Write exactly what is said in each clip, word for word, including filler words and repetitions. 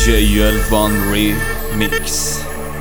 دی جی الوان ریمیکس.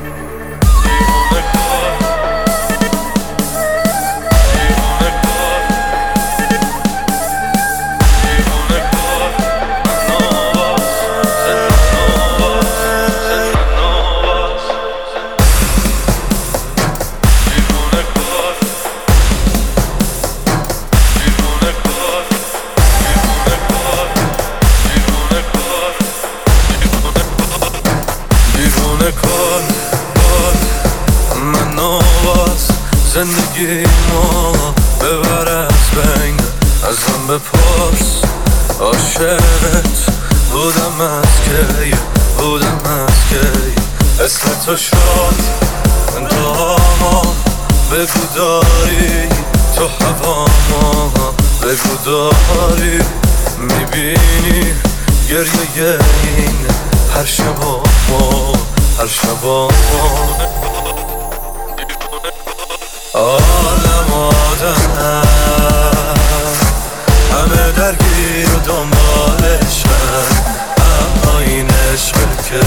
کار کار من نواز زندگی ما ببر از بین ازم بپرس عاشقت بودم از کی بودم از کی اسم تو شد انتهاما بگو داری تو هواما بگو داری میبینی گریه این هر شبا ما هر شبا عالم آدم همه درگیر و دنبالشن اما این عشق که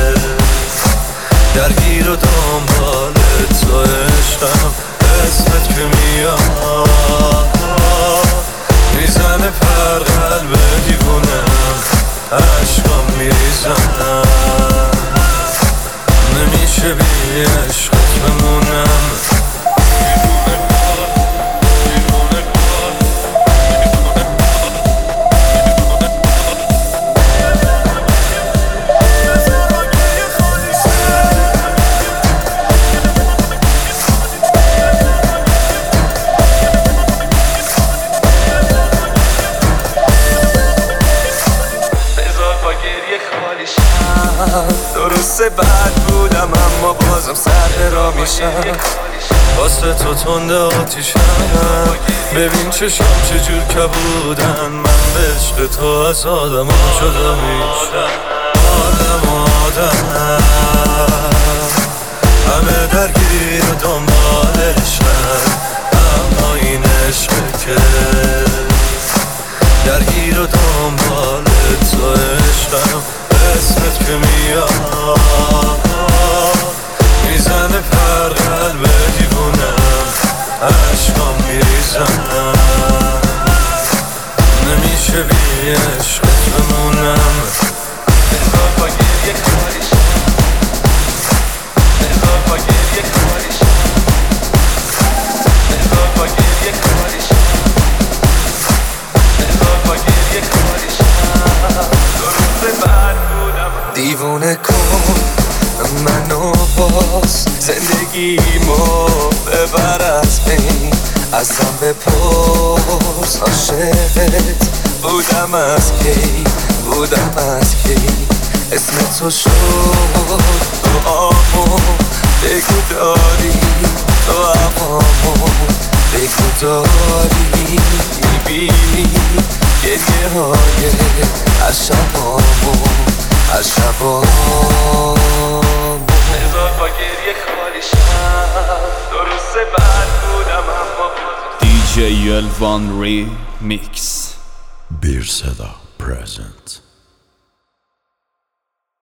درگیر و دنبال تو عشقم اسمت که میاد میزنه پر قلب دیوونم عشقم میریزم نمیشه بی عشقت بمونم. درسته بد بودم اما بازم سر را میشم واسه تو تنده آتیشم ببین چشم چجور کبودن من به عشق تو از آدم ها شده میشم. آدم آدم همه درگیر و دنبالشن اما این عشق که درگیر و دنبال تو عشقم اسمت که میاد میزنه پر قلب دیوونم عشقام میریزم نمیشه بی عشقت بمونم. بذار با گریه کاریشم بذار با گریه کاریشم بذار با گریه کاریشم بذار با گریه کاریشم درسته بد دیوونه کن منو باز زندگیمو ببر از بین ازم بپرس عاشقت بودم از کی بودم از کی اسم تو شد دعامو بگو داری تو هوامو بگو داری میبینی گریه های از شبامو از شبا بذار با گریه خالیشم درسته بد بودم اما دی جی الوان ریمیکس. Bir Seda present.